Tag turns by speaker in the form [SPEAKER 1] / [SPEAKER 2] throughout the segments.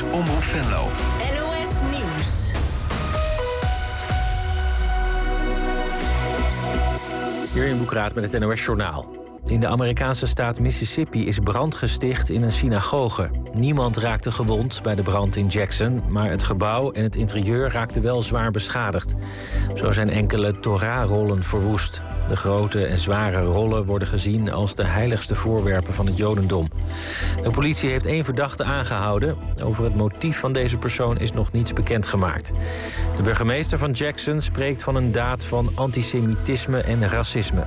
[SPEAKER 1] is Omroep Venlo.
[SPEAKER 2] NOS Nieuws.
[SPEAKER 3] Jurjen Boekraat met het NOS Journaal. In de Amerikaanse staat Mississippi is brand gesticht in een synagoge. Niemand raakte gewond bij de brand in Jackson, maar het gebouw en het interieur raakten wel zwaar beschadigd. Zo zijn enkele Torah-rollen verwoest. De grote en zware rollen worden gezien als de heiligste voorwerpen van het Jodendom. De politie heeft 1 verdachte aangehouden. Over het motief van deze persoon is nog niets bekendgemaakt. De burgemeester van Jackson spreekt van een daad van antisemitisme en racisme.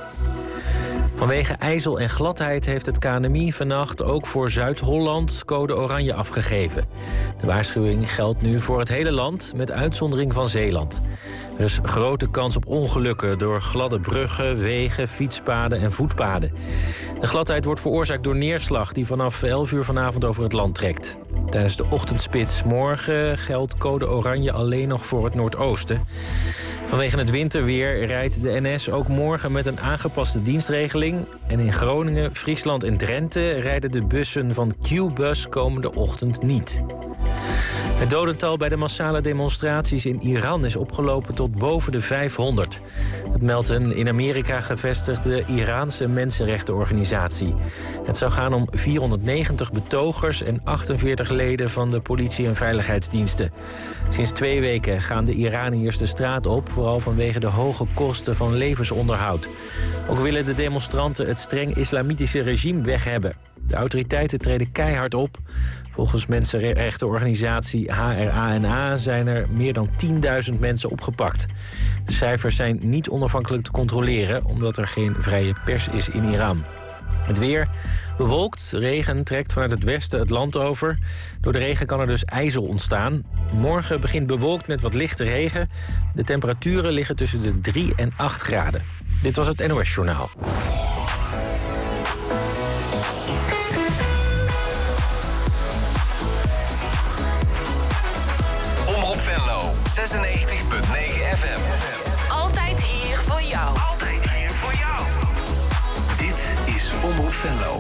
[SPEAKER 3] Vanwege ijzel en gladheid heeft het KNMI vannacht ook voor Zuid-Holland code oranje afgegeven. De waarschuwing geldt nu voor het hele land, met uitzondering van Zeeland. Er is grote kans op ongelukken door gladde bruggen, wegen, fietspaden en voetpaden. De gladheid wordt veroorzaakt door neerslag die vanaf 11 uur vanavond over het land trekt. Tijdens de ochtendspits morgen geldt code oranje alleen nog voor het noordoosten. Vanwege het winterweer rijdt de NS ook morgen met een aangepaste dienstregeling. En in Groningen, Friesland en Drenthe rijden de bussen van Q-bus komende ochtend niet. Het dodental bij de massale demonstraties in Iran is opgelopen tot boven de 500. Dat meldt een in Amerika gevestigde Iraanse mensenrechtenorganisatie. Het zou gaan om 490 betogers en 48 leden van de politie- en veiligheidsdiensten. Sinds 2 weken gaan de Iraniërs de straat op, vooral vanwege de hoge kosten van levensonderhoud. Ook willen de demonstranten het streng islamitische regime weg hebben. De autoriteiten treden keihard op. Volgens mensenrechtenorganisatie HRA&A zijn er meer dan 10.000 mensen opgepakt. De cijfers zijn niet onafhankelijk te controleren, omdat er geen vrije pers is in Iran. Het weer bewolkt, regen trekt vanuit het westen het land over. Door de regen kan er dus ijzel ontstaan. Morgen begint bewolkt met wat lichte regen. De temperaturen liggen tussen de 3 en 8 graden. Dit was het NOS Journaal.
[SPEAKER 1] Omroep Venlo, 96.9 FM.
[SPEAKER 2] Altijd hier voor jou.
[SPEAKER 1] Altijd hier voor jou. Dit is Omroep Venlo.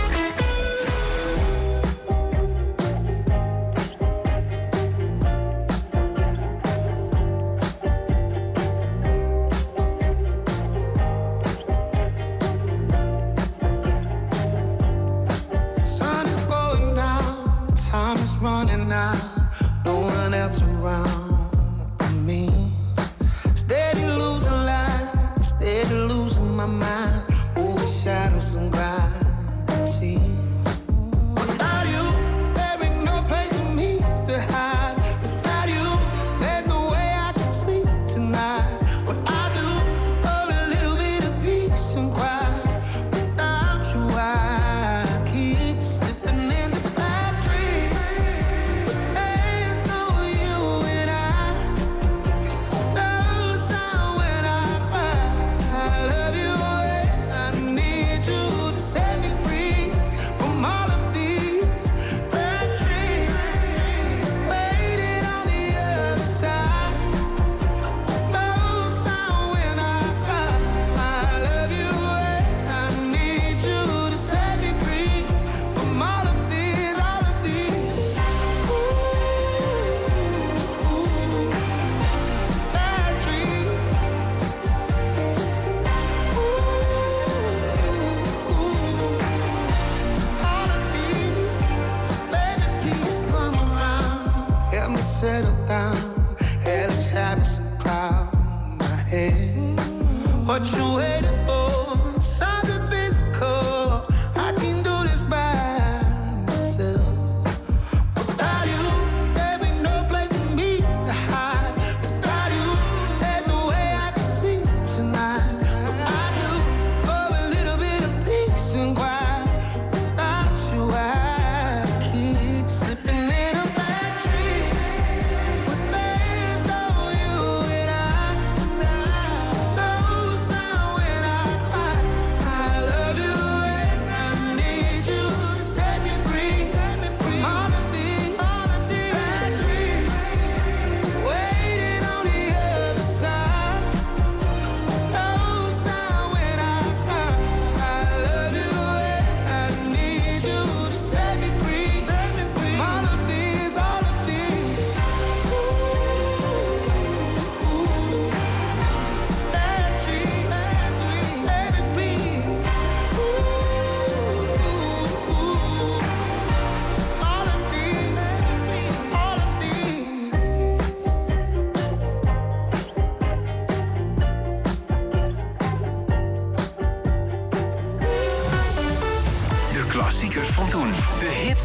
[SPEAKER 4] Sun is going down, time is running out. No one else around me. Steady losing light, steady losing my mind. Over shadows and gravity. Without you, there ain't no place for me to hide. Without you, there's no way I can sleep tonight. What I do for a little bit of peace and quiet. Without you, I keep slipping into bad dreams.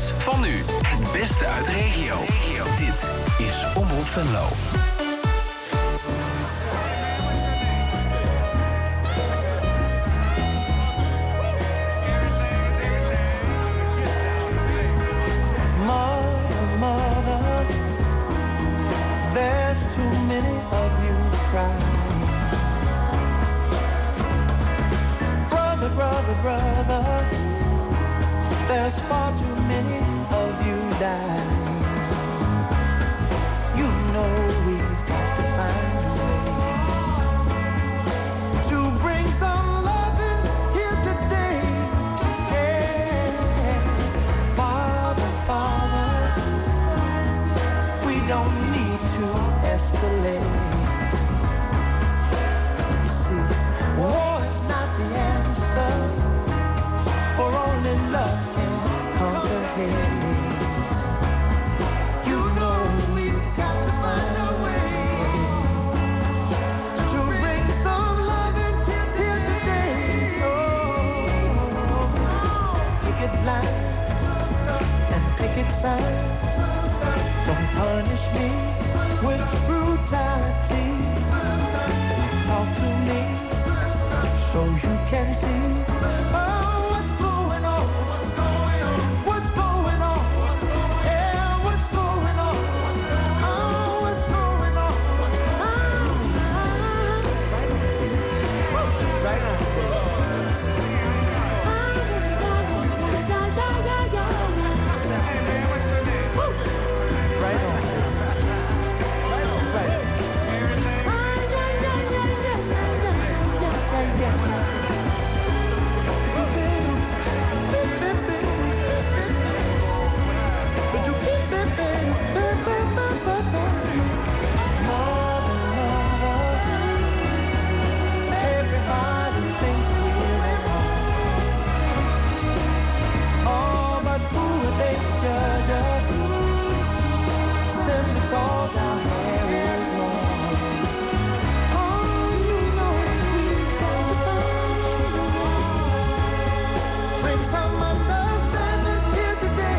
[SPEAKER 1] hits van nu. Het beste uit de regio. Dit is Omroep Venlo.
[SPEAKER 4] Mother, there's too many of you crying. Brother, there's far too many of you dying. You know we've got to find a way to bring some love in here today. Yeah. Father, we don't need to escalate. You see, war is not the answer, for only love can conquer hate. You know we've got to find a way to bring some love in here today. Oh, picket lines and picket signs. Don't punish me with brutality. Talk to me so you can see. What's going on? What's going on? What's going on? Yeah, what's going on? What's going on? What's going on? Right on. Right on. Right on. Everybody thinks we're at home. Oh, but who are they to judge us? Simply because our hair is long. Oh, you know we've got to find a way. Bring some understanding here today.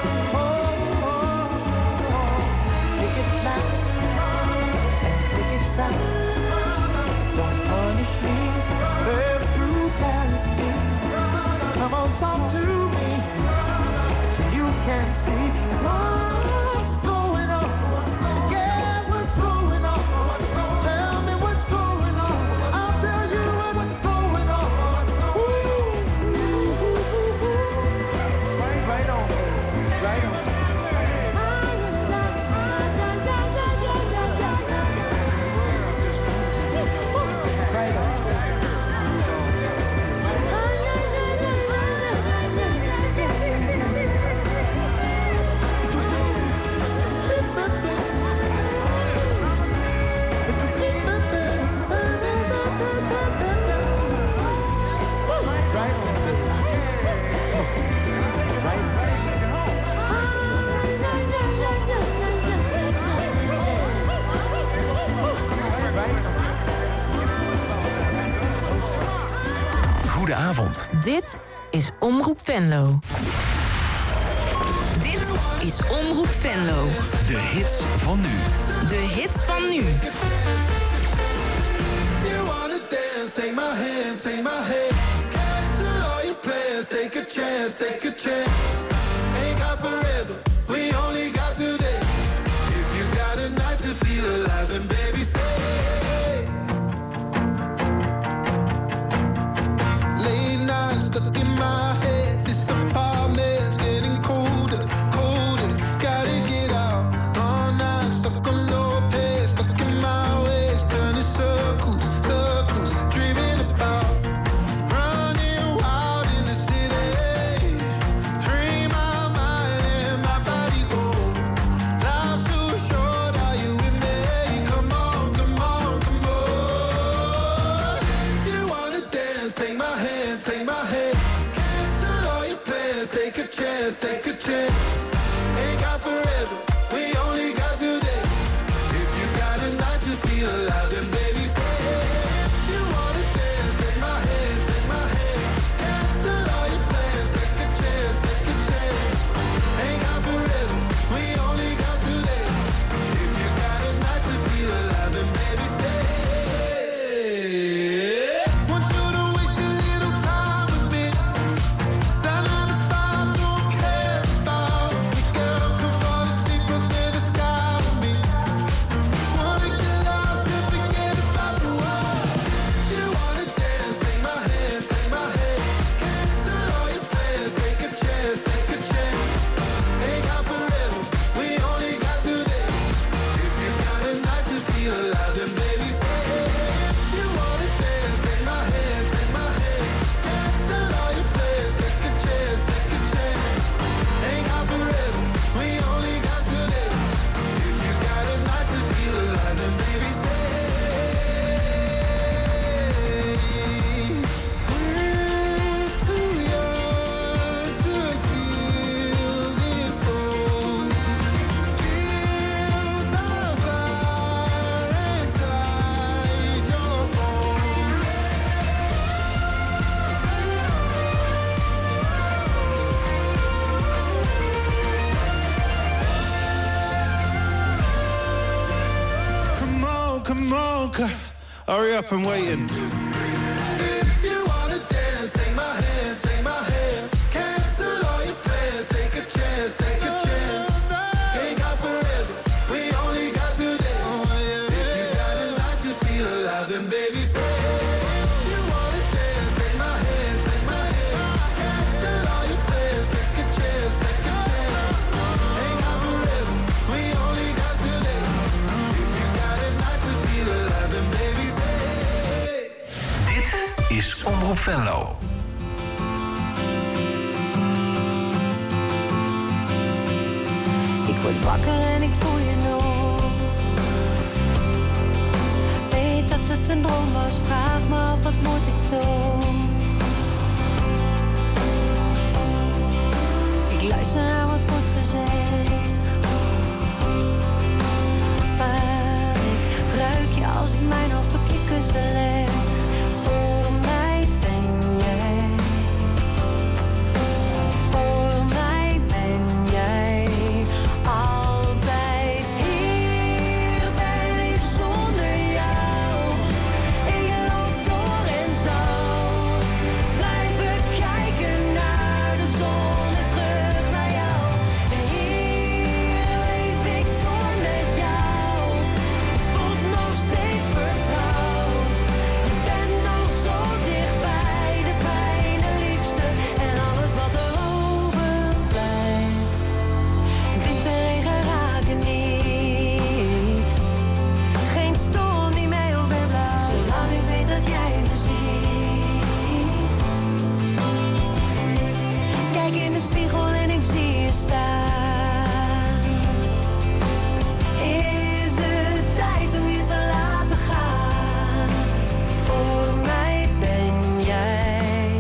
[SPEAKER 4] Pick it loud and pick it sound. Don't punish me with brutality. Come on, talk to me so you can see what's going on. Yeah, what's going on? Tell me what's going on. I'll tell you what's going on. Right on, right on.
[SPEAKER 1] Goedenavond.
[SPEAKER 2] Dit is Omroep Venlo. Dit is Omroep Venlo.
[SPEAKER 1] De hits van nu.
[SPEAKER 2] De hits van nu.
[SPEAKER 4] You wanna dance, take my hand, take my hand. Cancel all your plans, take a chance, take a chance. Ain't got forever, we only got today. If you got a night to feel alive, then baby stay. Late nights stuck in my head, this apartment's getting colder, colder. Gotta get out, all night stuck on low pace, stuck in my ways, turning circles, circles, dreaming about running wild in the city. Free my mind and my body go. Life's too short, are you with me? Come on, come on, come on. If you wanna dance, take my hand, take my hand. Cancel all your plans, take a chance, take a chance. Ain't got forever, we only got today. If you got a night to feel alive, then baby stay. If you wanna dance, take my hand, take my hand. Cancel all your plans, take a chance, take a chance.
[SPEAKER 5] come on, hurry up, I'm waiting.
[SPEAKER 4] If you wanna dance, take my hand, take my hand. Cancel all your plans, take a chance, take a chance. Ain't got forever, we only got today. If you got a night to feel alive, then baby stay. If you wanna dance, take my hand, take my hand. Cancel all your plans, take a chance, take a chance. Ain't got forever, we only got today. If you got a night to feel alive, then baby stay.
[SPEAKER 1] Dit is Omroep Venlo.
[SPEAKER 6] Ik word wakker en ik voel je nog. Weet dat het een droom was, vraag me af, wat moet ik doen? Ik luister naar wat wordt gezegd, maar ik ruik je als ik mijn hoofd op je kussen leg. Voor mij ben jij, voor mij ben jij altijd hier. Ben ik zonder jou, ik loop door en zal blijven kijken naar de zon en terug naar jou. En hier leef ik door met jou, het voelt nog steeds vertrouwd. Je bent nog zo dichtbij, de pijn, de liefste en alles wat er overblijft. Wind en regen raken niet, geen storm die mij overblijft, zolang ik weet dat jij me ziet. Kijk in de spiegel en ik zie je staan. Is het tijd om je te laten gaan? Voor mij ben jij,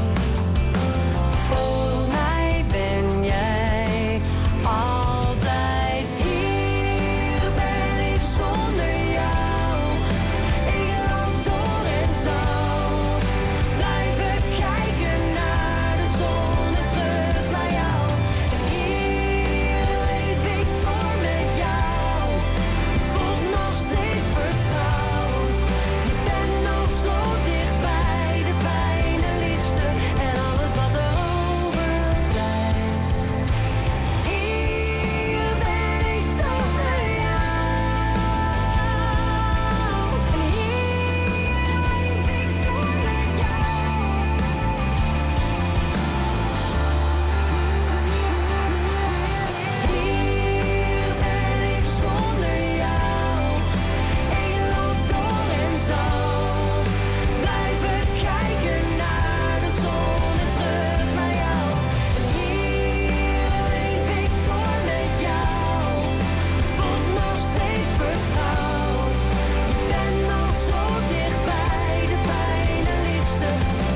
[SPEAKER 6] voor mij ben jij altijd hier. Ben ik zonder jou, ik loop door en zal blijven kijken naar de zon en terug naar jou. En hier leef ik door met jou, het voelt nog steeds vertrouwd. Je bent nog zo dichtbij, de pijn, de liefste en alles wat er overblijft. Hier ben ik zonder jou, en hier leef ik door met jou. Hier ben ik zonder jou, ik loop door en zal blijven kijken naar de zon en terug naar jou. En hier leef ik door met jou, het voelt nog steeds vertrouwd. Je bent nog zo dichtbij, de pijn, de liefste.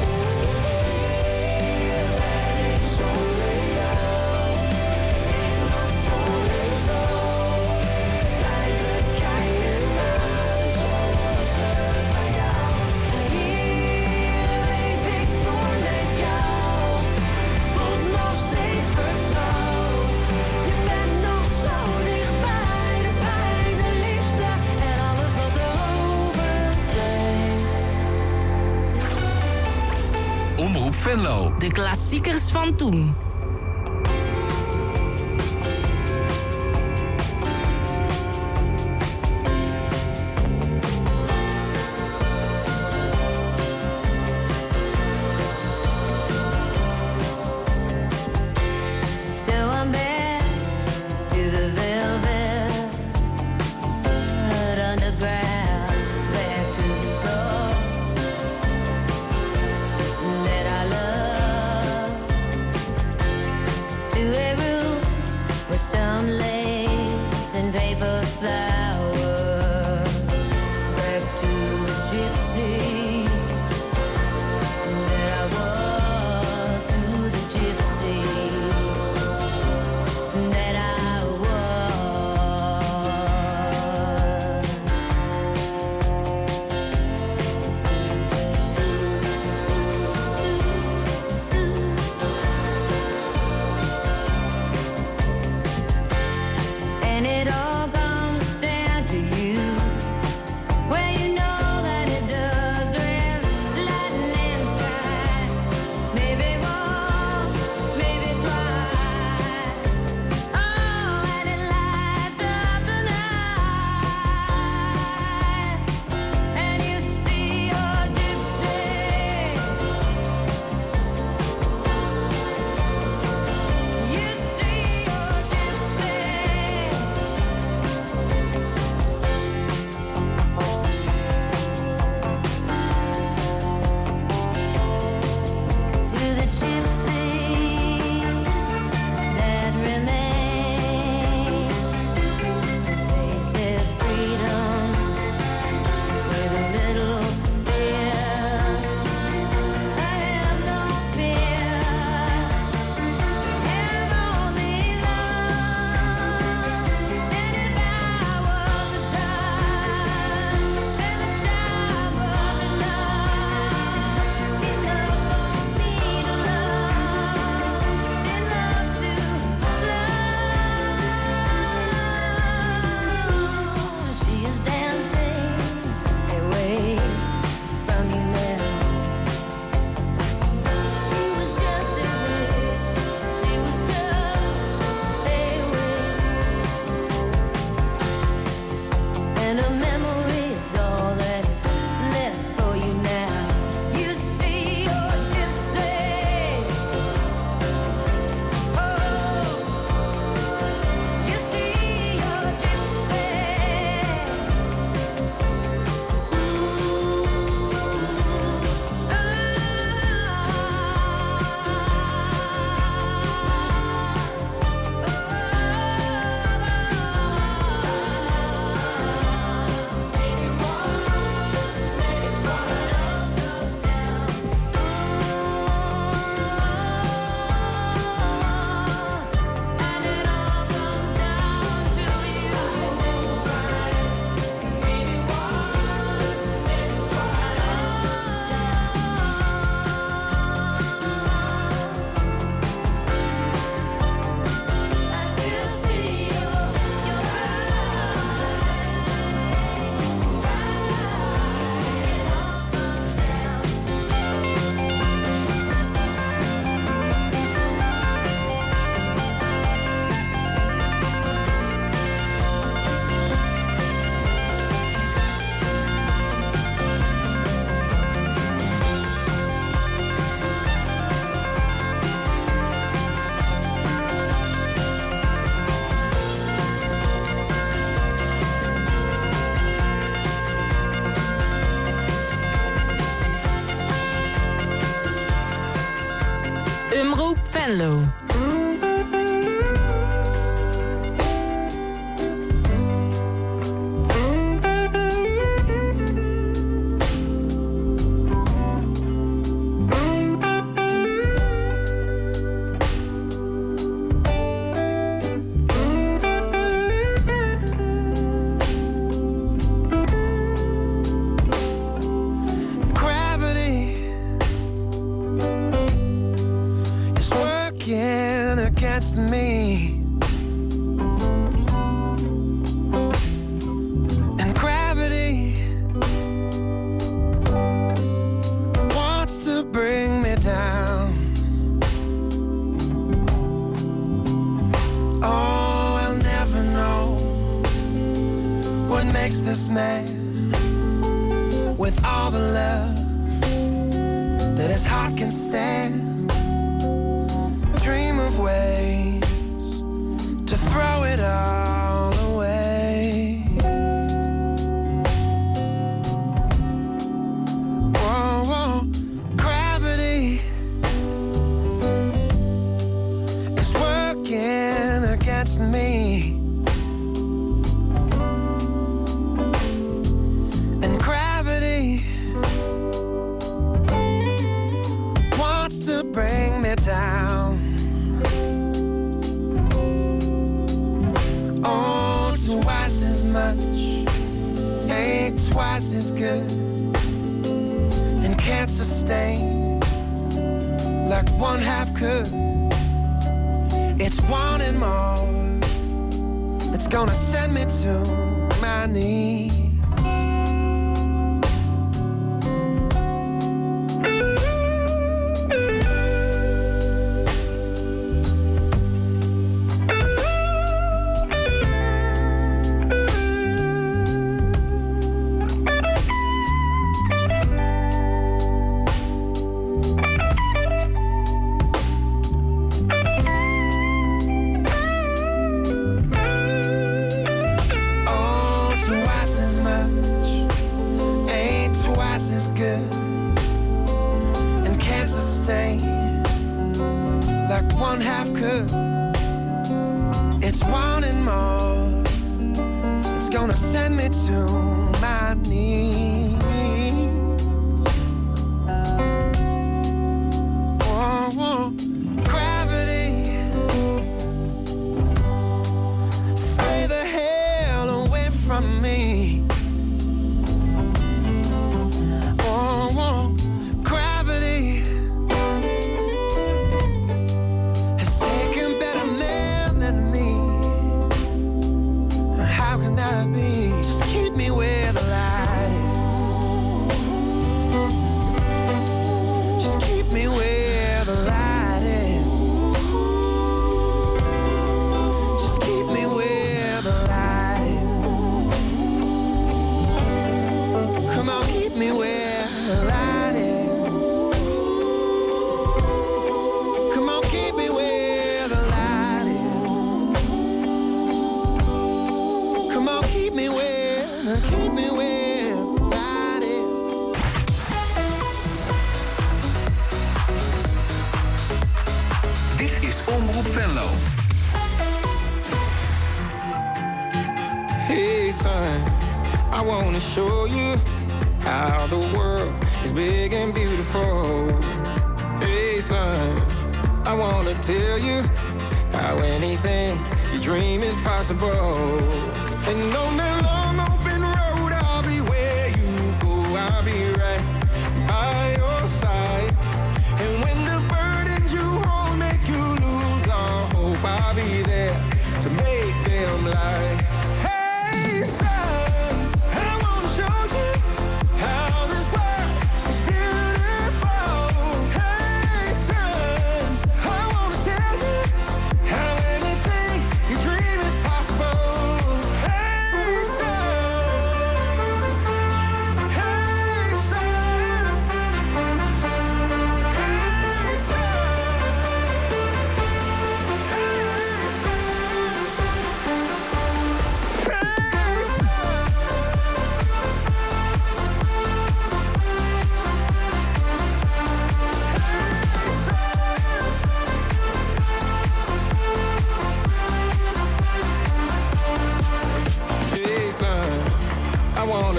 [SPEAKER 6] Hier ben ik zonder jou, ik loop door en zal blijven kijken naar de zon en terug naar jou. En hier leef ik door met jou, het voelt nog steeds vertrouwd. Je bent nog zo dichtbij, de pijn, de liefste en alles wat er overblijft.
[SPEAKER 1] Omroep Venlo.
[SPEAKER 2] De klassiekers van toen.
[SPEAKER 6] So I'm back to the velvet underground, back to the floor that I love, to a room with some lace and paper flowers, back to the gypsy that I was, to the gypsy that I was. And it all comes down to you.
[SPEAKER 2] Omroep Venlo.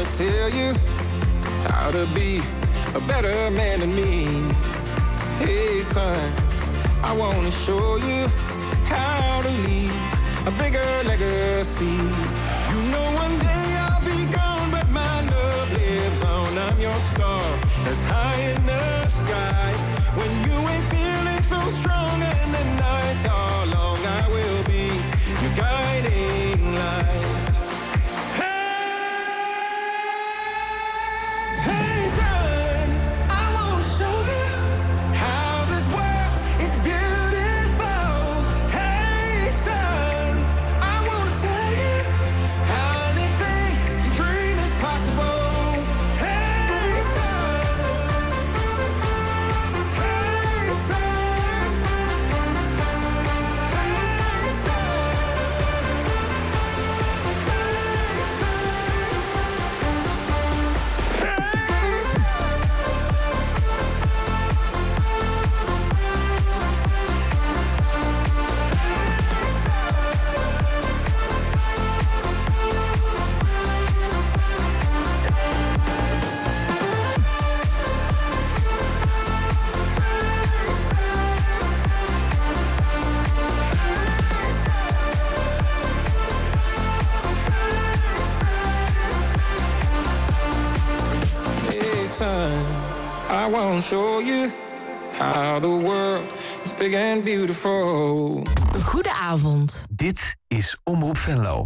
[SPEAKER 7] wanna tell you how to be a better man than me. Hey son, I wanna show you how to leave a bigger legacy. You know one day I'll be gone, but my love lives on. I'm your star that's high in the sky. When you ain't feeling so strong and the nights are long, I will be your guiding light. I won't show you how the world is big and beautiful.
[SPEAKER 2] Goedenavond.
[SPEAKER 1] Dit is Omroep Venlo.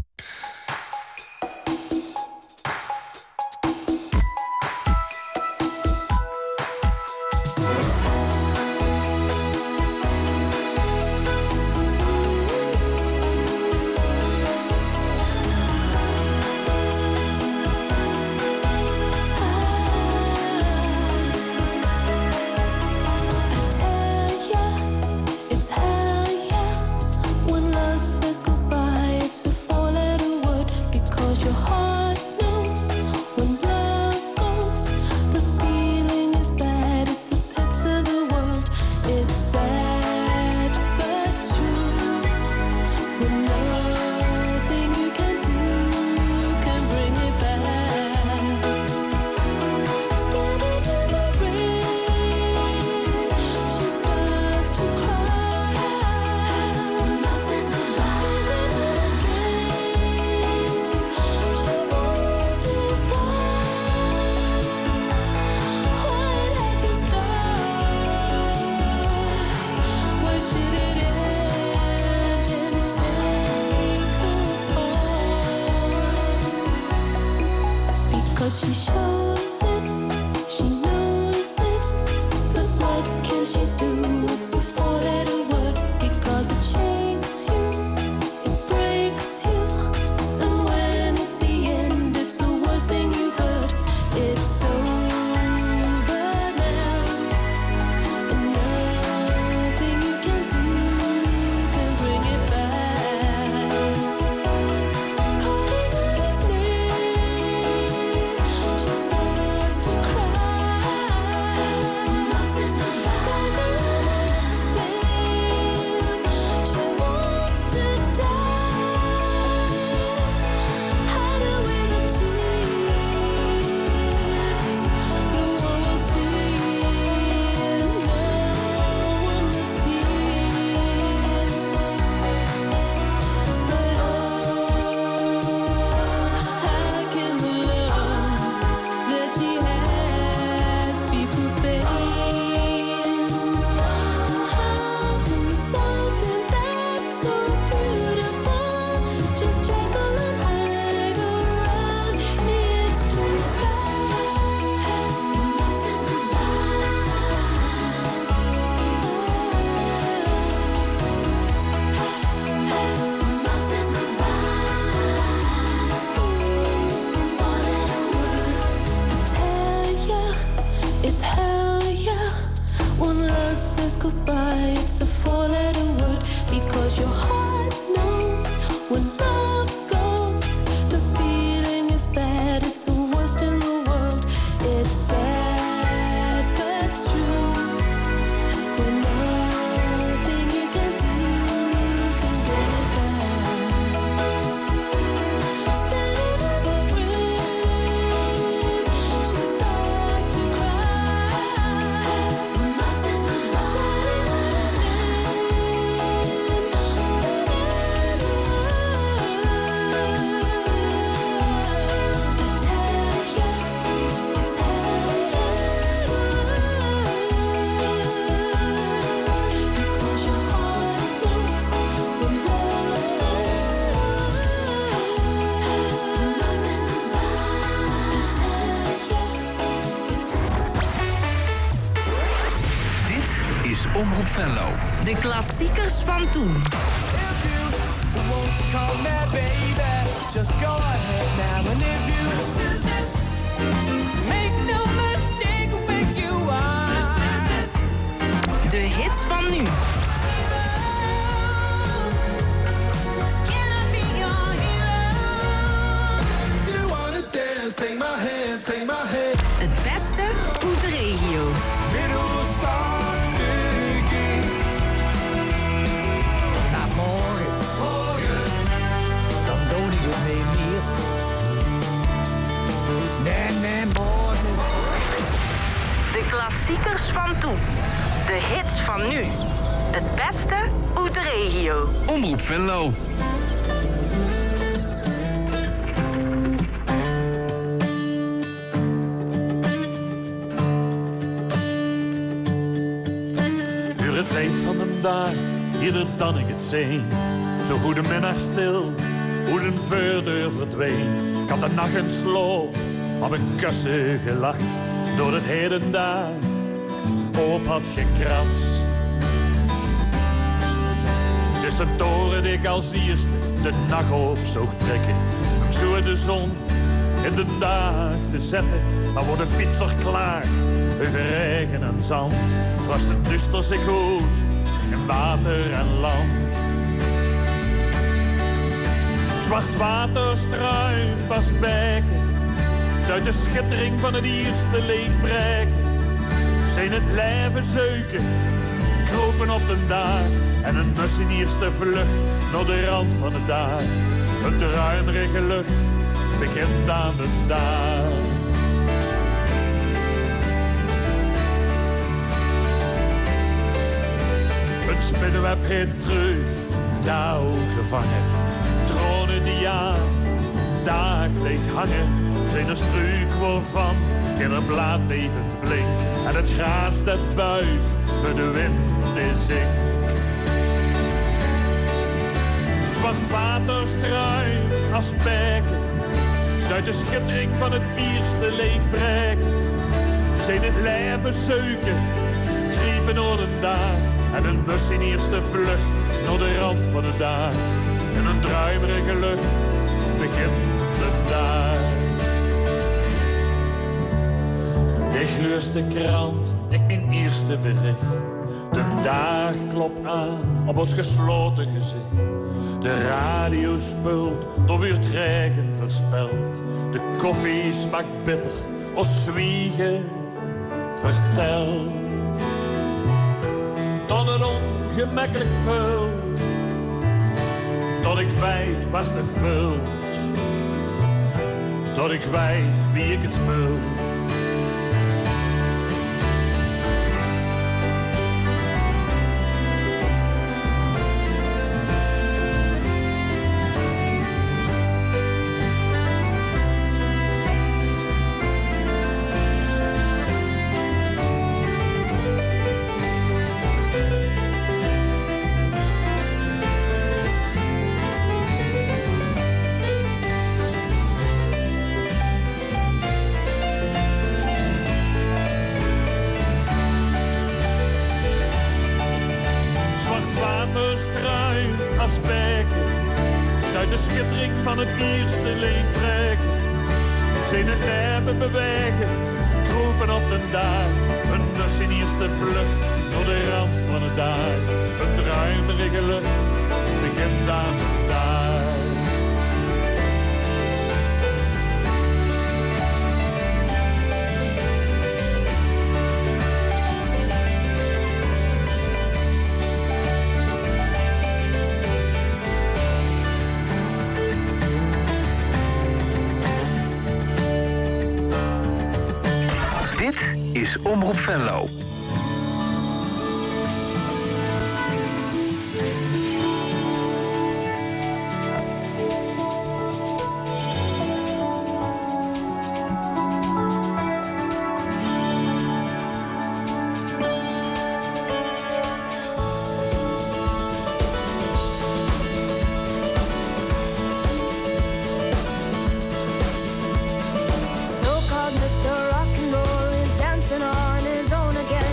[SPEAKER 1] Venlo.
[SPEAKER 2] De klassiekers van toen.
[SPEAKER 6] Want to call me baby, just go ahead now. And if you this is it, make no mistake with you are. This is it.
[SPEAKER 2] De hits van nu.
[SPEAKER 6] Can I be your hero?
[SPEAKER 4] If you wanna dance, take my hand, take my hand.
[SPEAKER 2] Het beste uit de regio.
[SPEAKER 6] Middel zachte G.
[SPEAKER 8] Na morgen, dan doe ik het niet meer. Nee, morgen.
[SPEAKER 2] De klassiekers van toen. De hits van nu. Het beste uit de regio.
[SPEAKER 1] Omroep Venlo.
[SPEAKER 9] Uur het leed van een dag, ieder dan ik het zee. Zo goede minnaar stil, hoe een voordeur verdween. Ik had de nacht een sloop, op een kussen gelach. Door het heden daar, op had gekrans. Dus de toren die ik als eerste de nacht op zoog trekken. Om zo de zon in de dag te zetten. Maar wordt de fietser klaar, over regen en zand. Was de duister zich goed, in water en land. Zwart water struim was bijken. Uit de schittering van het eerste leegbreken. Zijn het lijven zeuken, kropen op de dag. En een mus in eerste vlucht naar de rand van de dag. Een druimerige lucht begint aan de dag. Een spinnenweb heet vreugd, dauw gevangen. Tronen die aan, dag leeg hangen. Zijn een struik waarvan in een blaad levend blinkt. En het gras dat buigt, voor de wind is zink. Zwart water struim als spijken. Uit de schittering van het bierste leegbreken. Zijn het lijven zeuken, griepen door de dag. En een mus in eerste vlucht naar de rand van de dag. En een druimerige lucht begint de dag. Ik lees de krant, ik mijn eerste bericht. De dag klopt aan op ons gesloten gezicht. De radio speelt, door weer het regen verspeld. De koffie smaakt bitter, als zwiegen vertelt. Tot een ongemakkelijk vul, tot ik weet was de vuls. Tot ik weet wie ik het spul. Uit de schittering van het eerste leegbreken. Zijn het lijven bewegen, kropen op de dag. Een mus in eerste vlucht, door de rand van de dag. Een druimerige lucht, begint aan de dag.
[SPEAKER 1] Is Omroep Venlo.
[SPEAKER 10] So-called Mr. Rock and Roll is dancing on his own again.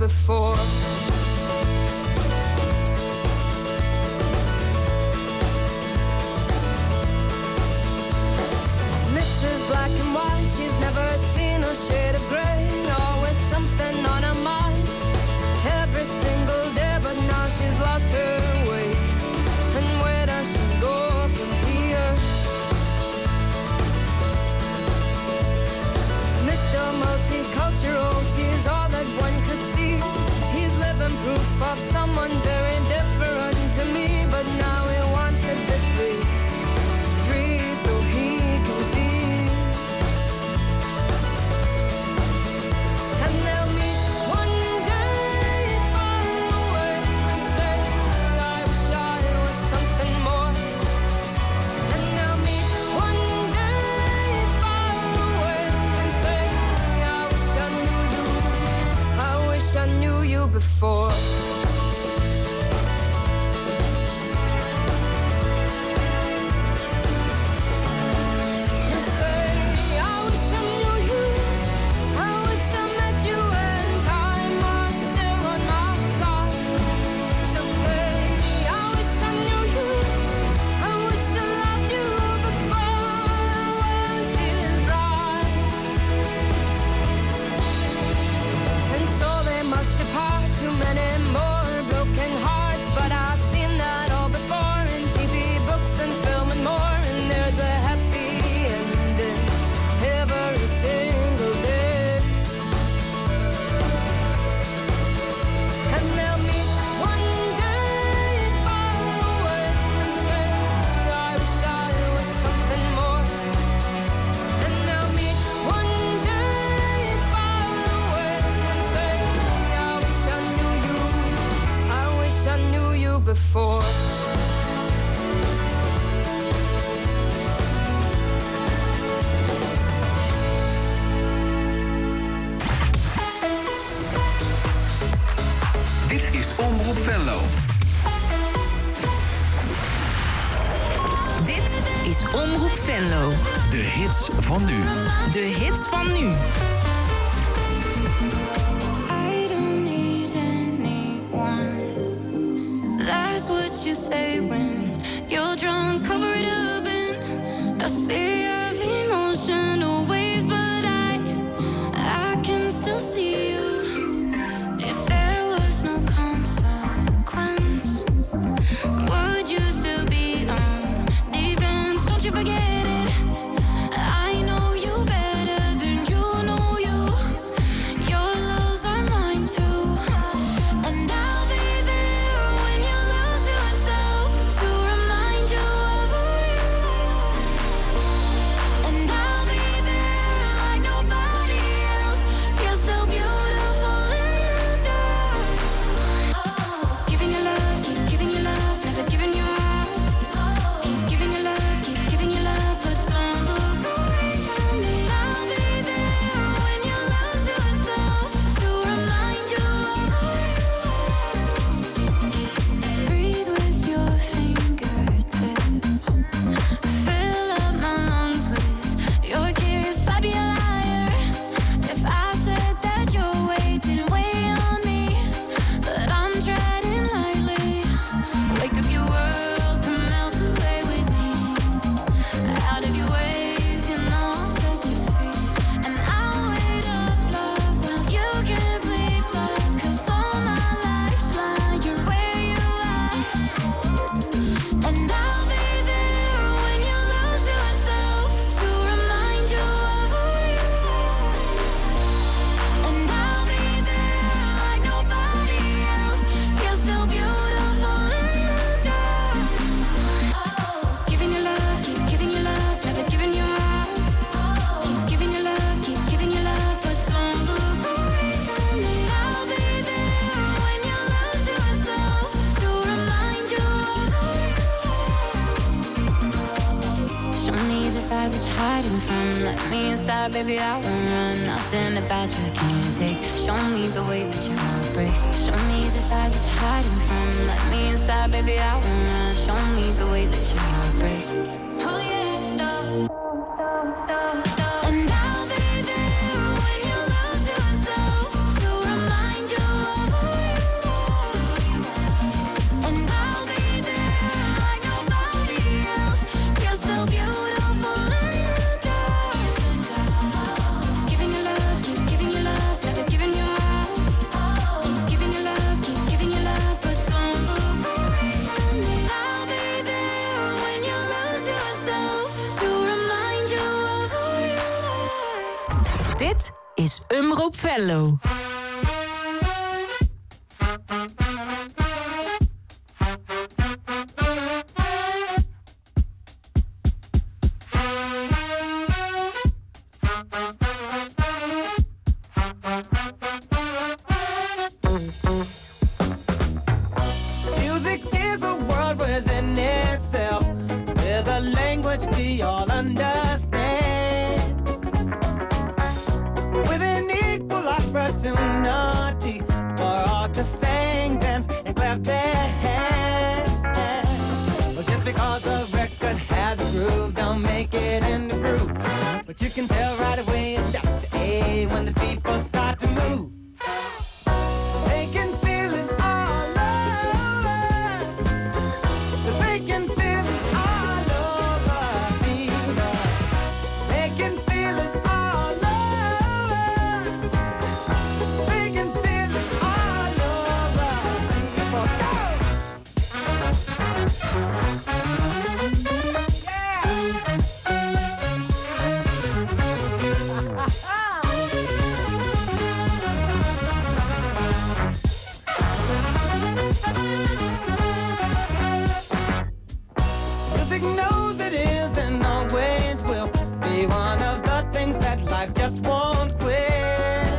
[SPEAKER 10] before. Mrs. Black and White, she's never seen a shade of gray. Always something on her mind every single day, but now she's lost her way. And where does she go from here? Mr. Multicultural sees all that one could see. He's living proof of someone very different to me, but now he wants to be free. Free so he can see. And they'll meet one day far away and say, I wish I was something more. And they'll meet one day far away and say, I wish I knew you. I wish I knew you before. Before.
[SPEAKER 1] Dit is Omroep Venlo.
[SPEAKER 2] Dit is Omroep Venlo.
[SPEAKER 1] De hits van nu.
[SPEAKER 2] De hits van nu.
[SPEAKER 6] That's what you say when you're drunk, cover it up in a sea of emotional waves, but I can still see you. If there was no consequence, would you still be on defense? Don't you forget it. I know you better than you know you. Your loves are mine too. And I'll be there when you lose yourself to remind you of who you are. And I'll be there like nobody else. You're still beautiful in the dark. Oh, giving you love, keep giving you love, never giving you up. Keep giving you love, but don't look away from me. I'll be there when you lose yourself to remind you of who you are. Breathe with your fingertips. Fill up my lungs with your kiss. I'd be a liar if I said that your weight didn't weigh on me. But I'm treading lightly. Wake up, your world can melt away with me. Out of your ways, you know I'll set you free. And I'll wait up, love, while you can sleep, love. 'Cause all my life's lying where you are. And I'll be there when you lose yourself to remind you of who you are. And I'll be there like nobody else. You're still beautiful in the dark. Oh, giving you love, keep giving you love, never giving you up. Keep giving you love, but don't look away from me. I'll be there when you lose yourself to remind you of who you are. Show me the side that you're hiding from. Let me inside, baby, I won't run. Nothing about you I can't take. Show me the way that your heart breaks. Show me the side that you're hiding from. Let me inside, baby, I won't run. Show me the way that your heart breaks. Oh yes, no. And I'll be there when you lose yourself to remind you of
[SPEAKER 2] is Omroep Venlo.
[SPEAKER 4] Music is a world within itself, with a language we all understand, with an equal opportunity for all to sing, dance, and clap their hands. Well, just because a record has a groove, don't make it in the groove. But you can tell right away left to A when the people start to move. They can feel it all over. They can feel it all over, fever. They can feel it all over. They can feel it all over, fever. Music knows it is and always will be one of the things that life just won't quit.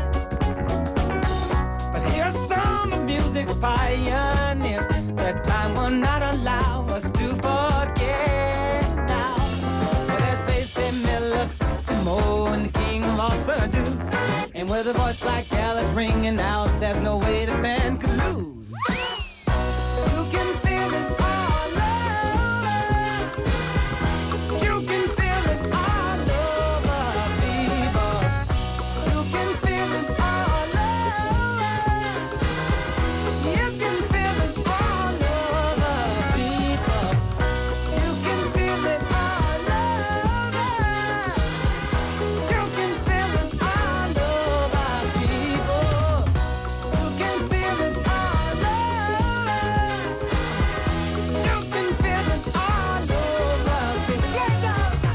[SPEAKER 4] But here's some of music's pioneers that time will not allow us to forget now. Well, there's Basie Miller, Timo, and the King of all Surdu. And with a voice like Alice ringing out, there's no way the band could lose. You can feel it all over. You can feel it all over, fever. You can feel it all over. You can feel it all over, fever. You can feel it all over. You can feel it all over, fever. You can feel it all over. You can feel it all over, fever. Yeah, go, go.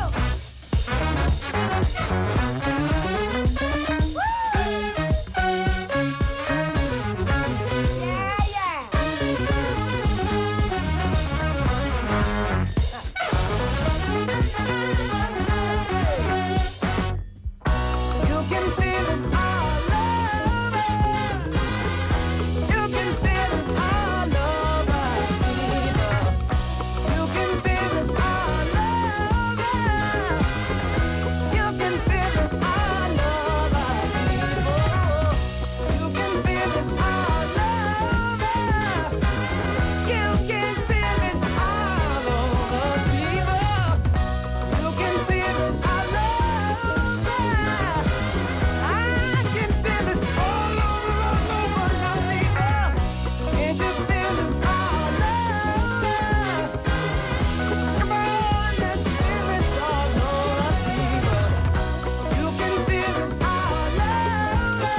[SPEAKER 4] You can feel it all over. You can feel it all over, fever. You can feel it all over. You can feel it all over, fever. You can feel it all over. You can feel it all over, fever. You can feel it all over. I can feel it all over now, fever. Can't you feel it all over? Come on, let's feel it all over, fever. You can feel it all over.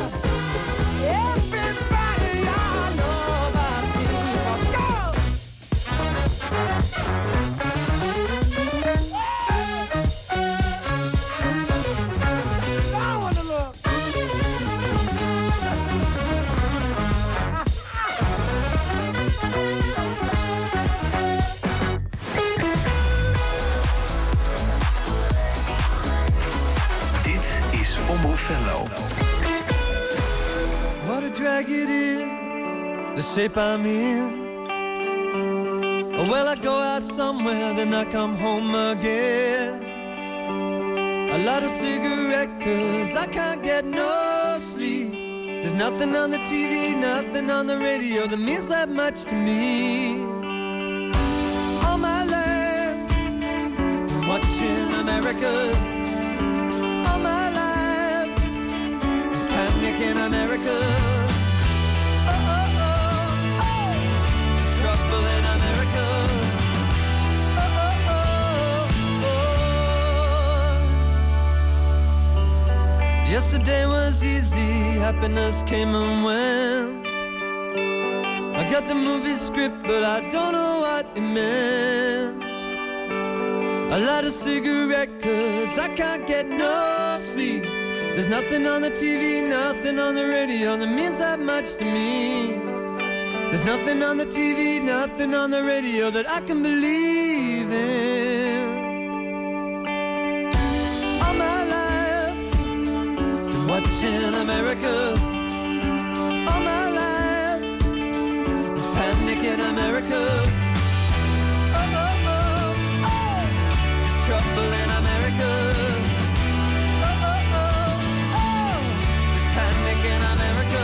[SPEAKER 4] Everybody all over, fever. Go! I wanna look.
[SPEAKER 1] Dit is Omroep Venlo.
[SPEAKER 4] What a drag it is, the shape I'm in. Well, I go out somewhere, then I come home again. A lot of cigarette, 'cause I can't get no sleep. There's nothing on the TV, nothing on the radio that means that much to me. All my life, watching America. All my life, is panic in America. Oh, oh, oh, oh, trouble in America. Oh, oh, oh, oh. Yesterday was easy, happiness came and went. I got the movie script, but I don't know what it meant. A lot of cigarette, 'cause I can't get no sleep.
[SPEAKER 11] There's nothing on the TV, nothing on the radio that means that much to me. There's nothing on the TV, nothing on the radio that I can believe in. All my life, been watching America. All my life, there's panic in America. Oh, oh, oh, oh, there's trouble in America. Oh, oh, oh, oh, there's panic in America.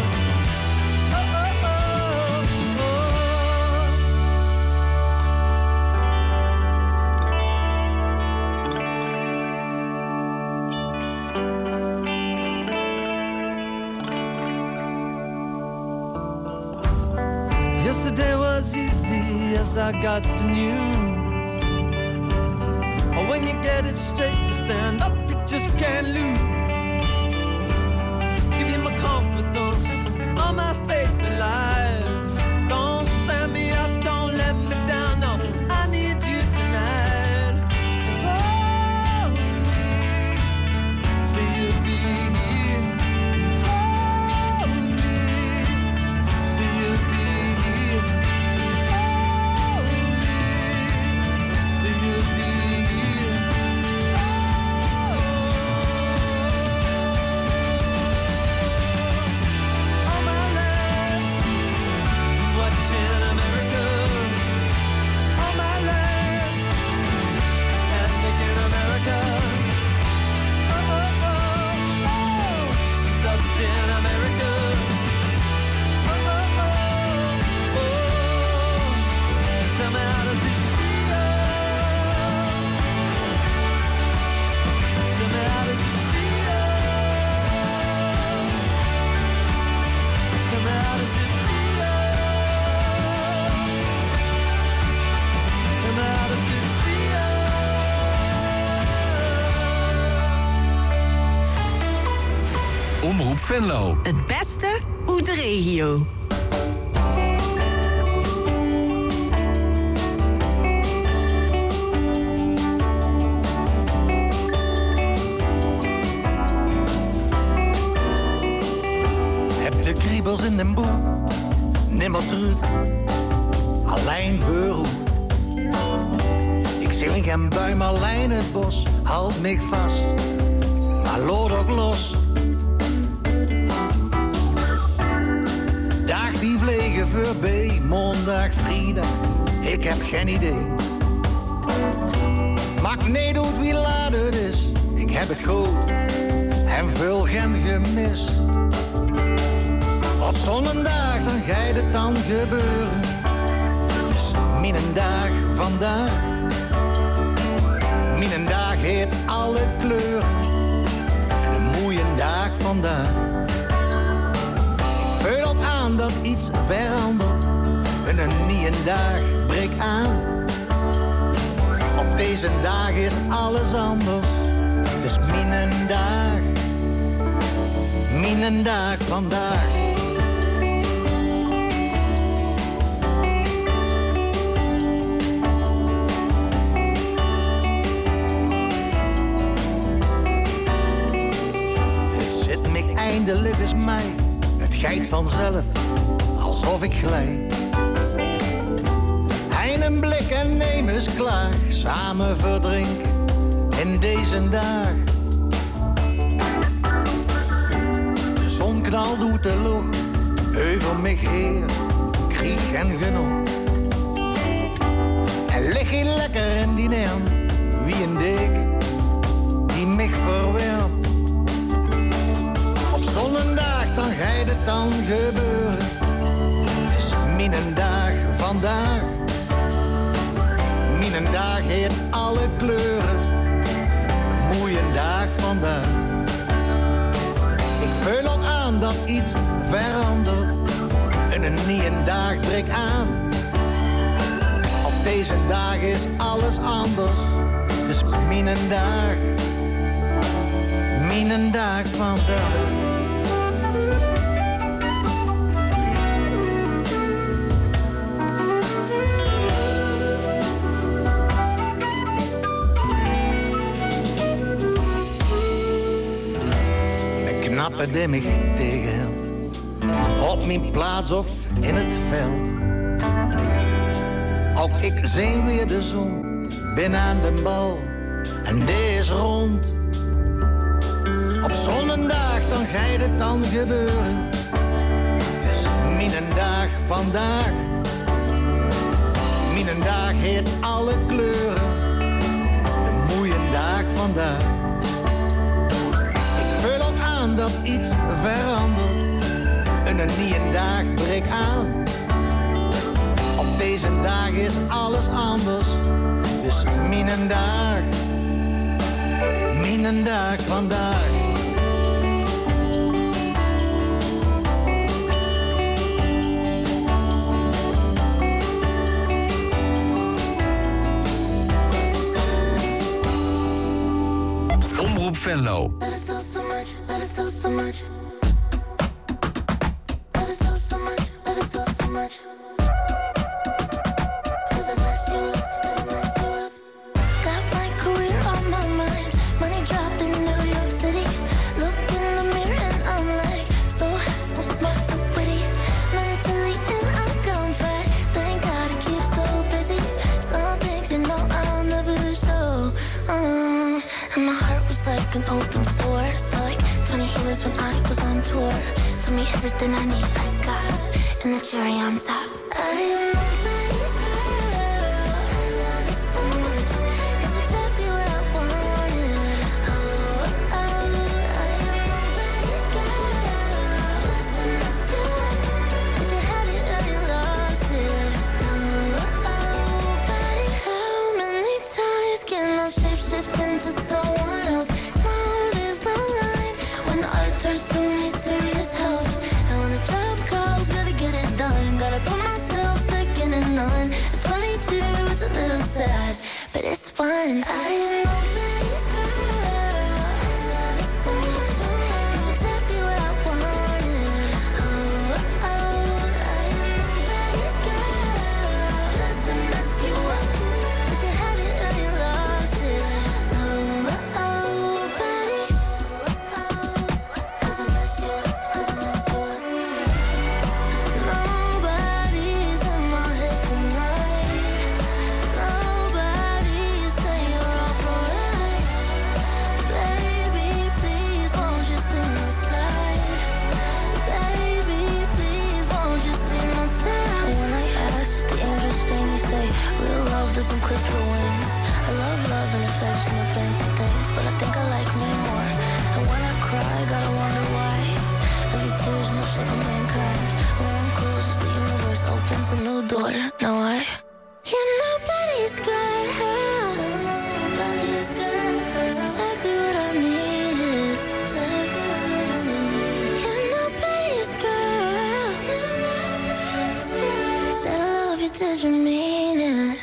[SPEAKER 11] Yesterday was easy as I got the news. Or when you get it straight, you stand up, you just can't lose. Give you my confidence, all my faith in life. Don't stand me up, don't let me down, no. I need you tonight to hold me. Say you'll be here. Hold me. Say you'll be here. Hold me. Say you'll be here. All my life, watching America. All my life, panic in America. Oh, oh, oh, oh, she's lost in America. Oh, oh, oh, oh, tell me how does it feel? Tell me how does it feel? Tell me how does it feel? Tell me how does it feel?
[SPEAKER 1] Omroep Venlo.
[SPEAKER 2] Het beste uit de regio.
[SPEAKER 8] Heb de kriebels in den boel, nimmer terug. Alleen Veurhoek. Ik zing en bui Marlijn het bos, houdt mich vast. Maar lood ook los. Dag die vliegen voorbij, maandag, vrijdag. Ik heb geen idee. Maakt niet uit wie laat het is. Ik heb het goed en veel geen gemis. Op zo'n dag dan gaat het dan gebeuren. Dus mijn dag vandaag. Mijn dag heeft alle kleuren. Een mooie dag vandaag. Ik vul op aan dat iets verandert. Een nieuwe dag breekt aan. Op deze dag is alles anders. Dus mijn dag vandaag. Eindelijk is mij, het gaat vanzelf, alsof ik glijd. Een blik en neem eens klaar, samen verdrinken in deze dag. De zon knalt doet de lucht, over mij heer, krieg en genoeg. En lig je lekker in die neem, wie een deken, die mij verwerpt. Zo'n dag, dan gaat het dan gebeuren. Het is mijn dag vandaag. Mijn dag heeft alle kleuren. Een mooie dag vandaag. Ik vul ook aan dat iets verandert. En een nieuwe dag breekt aan. Op deze dag is alles anders. Dus mijn dag vandaag. papa die mij tegenhield. Op mijn plaats of in het veld. Ook ik zie weer de zon, ben aan de bal en die is rond. Op zo'n dag dan gaat het dan gebeuren. Dus mijn dag vandaag. Mijn dag heeft alle kleuren. De mooie dag vandaag. Ik vul ook aan dat iets verandert. Een nieuwe dag breekt aan. Op deze dag is alles anders. Dus mijn dag vandaag.
[SPEAKER 1] Omroep Venlo.
[SPEAKER 10] Like an open sore. So like 20 healers when I was on tour. Told me everything I need I got. And the cherry on top. I am nobody's girl. I love it so much. It's exactly what I wanted. Oh, oh, I am nobody's girl. Doesn't mess you up. Did you have it or you lost it? Oh, oh, but how many times can I shape shift into someone else? Turns to me serious health. And when the job calls, gotta get it done. Gotta put myself second and none. At 22, it's a little sad, but it's fun. I am nobody's girl. I love it so much. It's exactly what I wanted. Oh, oh, I am nobody's girl. Doesn't mess you up. Did you have it or you lost it? Oh, oh, buddy. Doesn't clip your wings. I love and affection and fancy things, but I think I like me more. And when I cry, gotta wonder why. Every tear's no shit for mankind. When one closes, the universe opens a new door. Now you're nobody's girl. Nobody's girl. It's exactly what I needed. Exactly what I needed. You're nobody's girl. You're nobody's girl. Said I love you, did you mean it?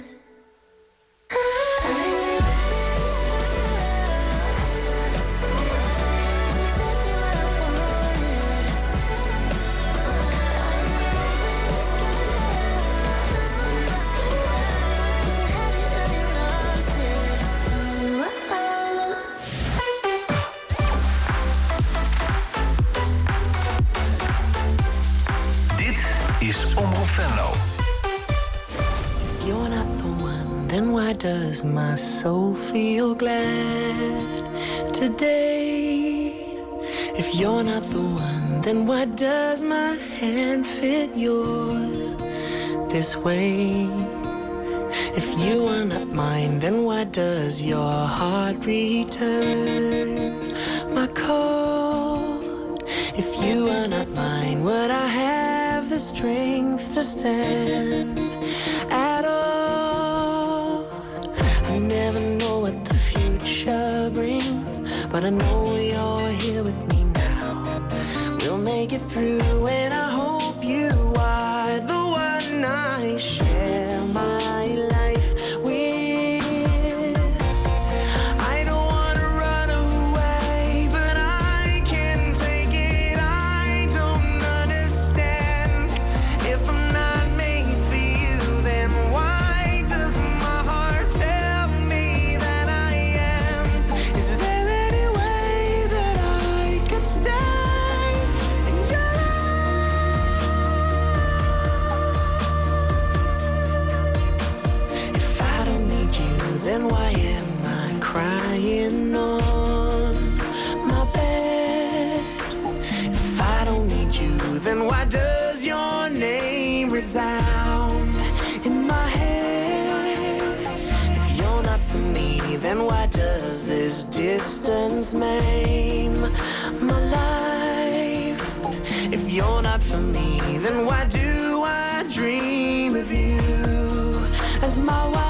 [SPEAKER 1] Is Omroep Venlo.
[SPEAKER 11] You're not the one, then why does my soul feel glad today? If you're not the one, then why does my hand fit yours this way? If you are not mine, then why does your heart return my call? If you are not mine, would I have the strength to stand at all? I never know what the future brings, but I know you're here with me now. We'll make it through, and I hope you are the one I share my life with. I don't wanna run away, but I can't take it. I don't understand. If I'm not made for you, then why does my heart tell me that I am? Is there any way that I could stand? resound in my head. If you're not for me, then why does this distance maim my life? If you're not for me, then why do I dream of you as my wife?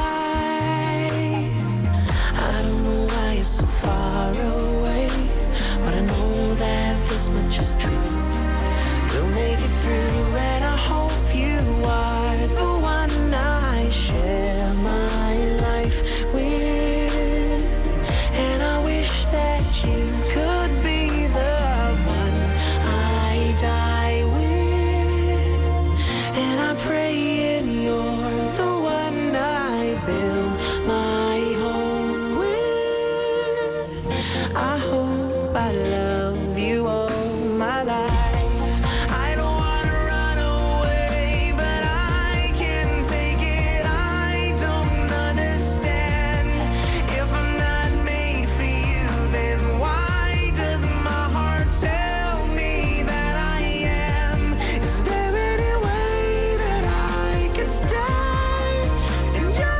[SPEAKER 11] I don't know why you're so far away, but I know that this much is true. We'll make it through, and I hope you are the one I share my life with. And I wish that you could be the one I die with. And I pray and you're the one I build my home with. I hope I love you all my life. I don't wanna run away, but I can't take it. I don't understand. If I'm not made for you, then why does my heart tell me that I am? Is there any way that I can stay in your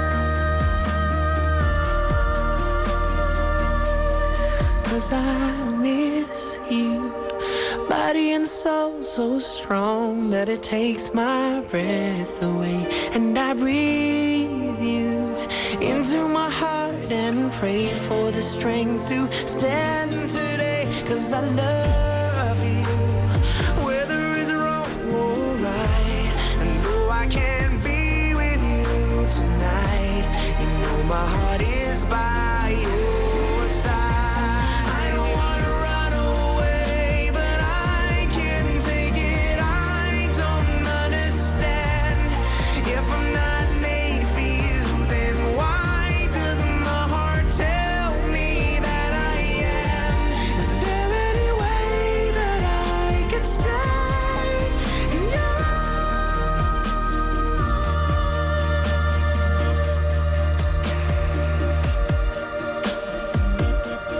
[SPEAKER 11] life? 'Cause I miss you, body and soul so strong that it takes my breath away. And I breathe you into my heart and pray for the strength to stand today. 'Cause I love you, whether it's wrong or right. And though I can't be with you tonight, you know my heart is